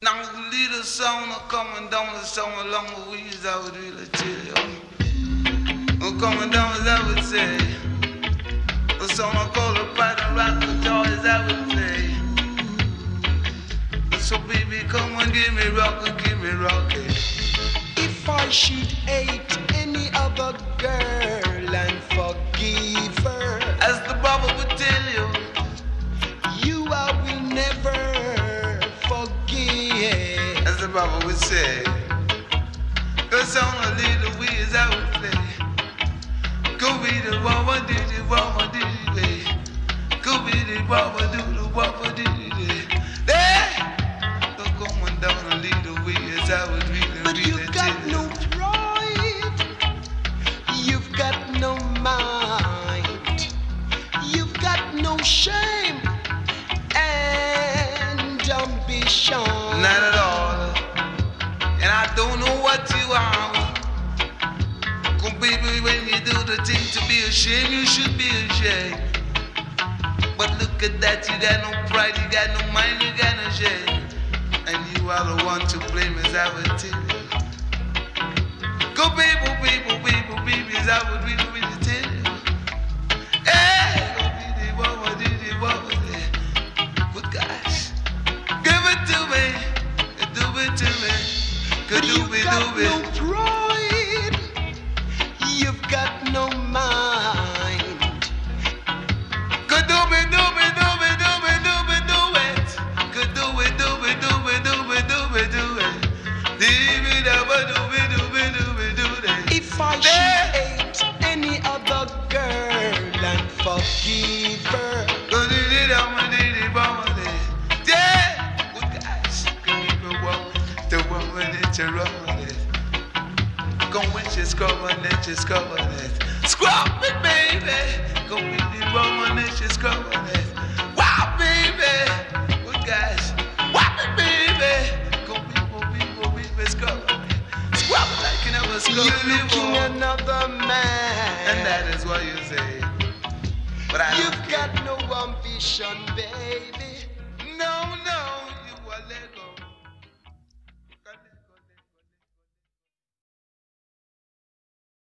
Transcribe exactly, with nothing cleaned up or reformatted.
Now the little song a coming down the song along the wheels, I would really tell you. Oh, coming down as I would say. The song I call the pride and rock the joy as I would play. So baby, come and give me rock and give me rocky. If I should hate any other girl and forgive her, as the Bible would tell you, you I will never forgive. as the Bible would say. The song a little ways I would play. Go be the woman, did it, woman, did it, babe. Go be the woman, do the woman, did it, hey! Go going down a little ways I would really, But really you've got tell no you. pride, you've got no mind, you've got no shame and ambition. Not at all. And I don't know what you are. Cause baby, when you do the thing to be ashamed, you should be ashamed. But look at that, you got no pride, you got no mind, you got no shame. And you are the one to blame, as I would tell you. Go baby, baby, baby, baby, as I would really, really tell you. Hey, go be the woman, do the woman, but gosh, give it to me, do it to me. But Do you've it, got do no it. pride, you've got no mind. Could do it, do it, do it, do it, do it, do it. Could do it, do it, do it, do it, do it, do it. Do it, do it, do it, do it, do it, do it. If I should hate any other girl and forgive her, Go do it, I'm a diddy, bomb a day. Yeah, good guys. Go even walk the woman that you're on it. Go when she's covered, then she's covered it. Scrub it, baby. Go be the woman that she's covered it. Wow, baby. Good guys. Wow, baby. Go people, people, people, scrub it. Scrub it like you never scrub you're looking before. another man. And that is what you say. But I You've don't care. got no ambition, baby. No, no, you are Lego.